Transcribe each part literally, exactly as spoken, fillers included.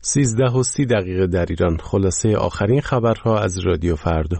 سیزده و سی دقیقه در ایران. خلاصه آخرین خبرها از رادیو فردا.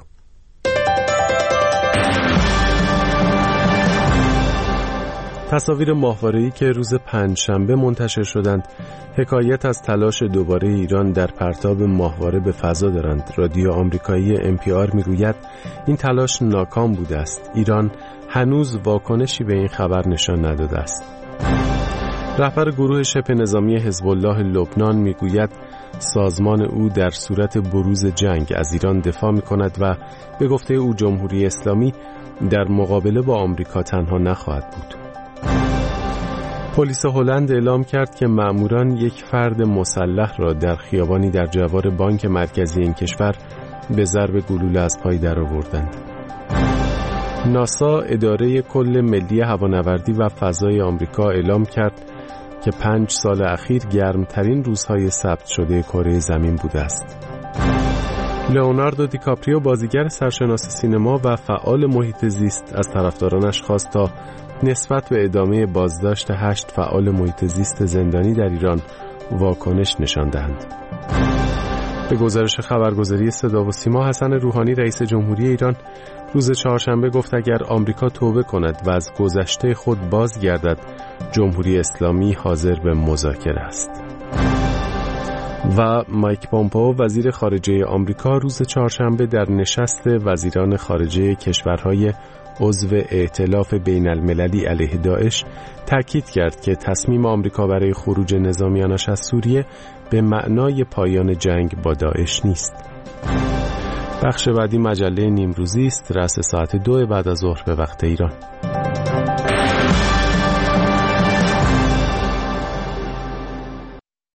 تصاویر ماهواره‌ای که روز پنجشنبه منتشر شدند حکایت از تلاش دوباره ایران در پرتاب ماهواره به فضا دارند. رادیو آمریکایی ام پی آر میگوید این تلاش ناکام بوده است. ایران هنوز واکنشی به این خبر نشان نداده است. رهبر گروه شبه نظامی حزب الله لبنان میگوید سازمان او در صورت بروز جنگ از ایران دفاع میکند و به گفته او جمهوری اسلامی در مقابله با آمریکا تنها نخواهد بود. پلیس هلند اعلام کرد که مأموران یک فرد مسلح را در خیابانی در جوار بانک مرکزی این کشور به ضرب گلوله از پای درآوردند. ناسا اداره کل ملی هوانوردی و فضای آمریکا اعلام کرد که پنج سال اخیر گرمترین روزهای ثبت شده کره زمین بوده است. لئوناردو دیکاپریو بازیگر سرشناس سینما و فعال محیط زیست از طرفدارانش خواست تا نسبت به ادامه بازداشت هشت فعال محیط زیست زندانی در ایران واکنش نشان دهند. به گزارش خبرگزاری صدا و سیما، حسن روحانی رئیس جمهوری ایران روز چهارشنبه گفت اگر آمریکا توبه کند و از گذشته خود بازگردد، جمهوری اسلامی حاضر به مذاکره است. و مایک پومپئو وزیر خارجه آمریکا روز چهارشنبه در نشست وزیران خارجه کشورهای عضو ائتلاف بین المللی علیه داعش تاکید کرد که تصمیم آمریکا برای خروج نظامیانش از سوریه به معنای پایان جنگ با داعش نیست. بخش بعدی مجله نیمروزی است، رأس ساعت دو بعد از ظهر به وقت ایران.